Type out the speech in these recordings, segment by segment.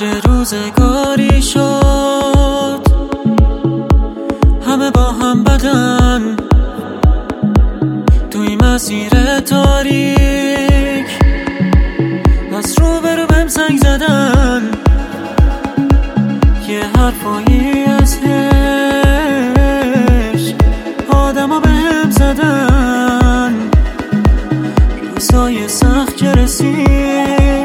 چه روزگاری شد، همه با هم بدن توی مسیر تاریک، از رو به رو بهم زنگ زدن، یه حرفایی از عشق آدما بهم زدن، روزای سخت که رسید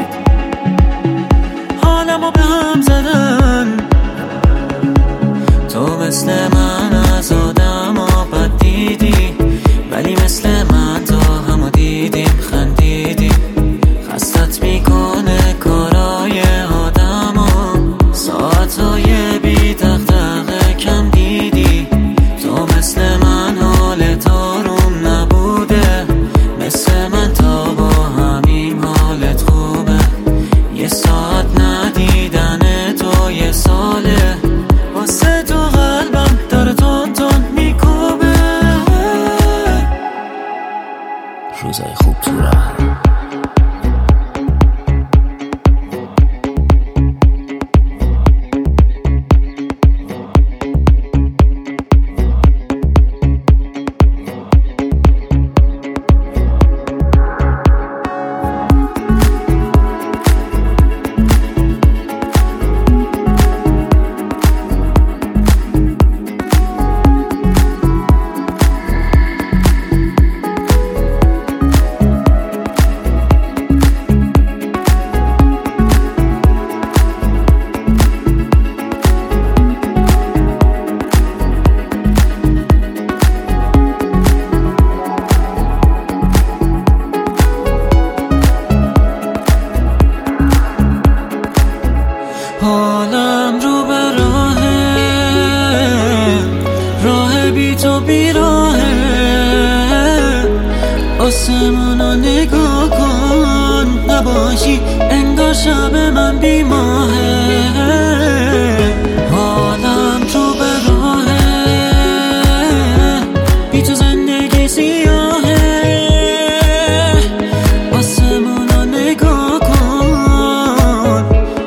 حالمو بهم زدن. تو مثل من از آدما بد دیدی، ولی مثل من تا همو دیدیم خندیدیم. خستت میکنه کارای آدما، ساعتای بی دغدغه کم دیدی. تو مثل من حالت آروم نبوده، مثل من تا با همین حالت خوبه. یه ساعت ندیدن تو یه ساله، واسه تو قلبم داره تون تون میکوبه. روزای خوب تو راه حالم رو به راه بی تو بیراهه. آسمونو نگاه کن، نباشی انگار شب من بی ماهه. حالم رو به بی تو زندگی سیاهه. آسمونو نگاه کن،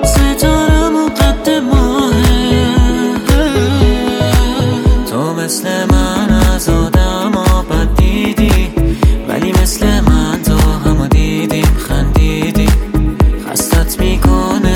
مثل من از آدما بد دیدی، ولی مثل من تا همو دیدیم خندیدیم. خستت میکنه